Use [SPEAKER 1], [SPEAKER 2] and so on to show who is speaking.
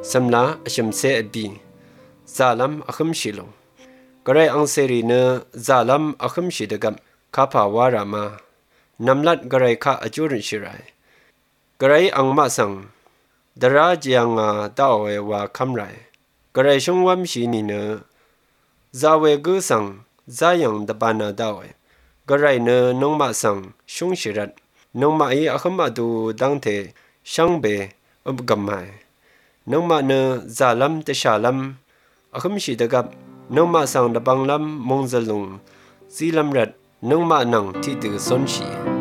[SPEAKER 1] สำลาชิมเสอบีซาลัมอคมชิโลกระไรอังเซรีเนซาลัมอคมชิดกับข้าพาวารามานำลัดกระไรข้าอจุริชิไรกระไรอังมาสังดราจยังดาวเอวาคำไรกระไรชงวัมชีนีเนซาเวกุสังซายังดบานาดาวกระไรเนนงมาสังชงชิรัดนงมาอีอคมมาดูดังเทช่างเบอุบกัมไมนงมาเนซาลัมเตชาลัมอคมชิดกับนงมาสังดบังลัมมงซลุงซีลัมรัดนงมานังที่ตือสนชี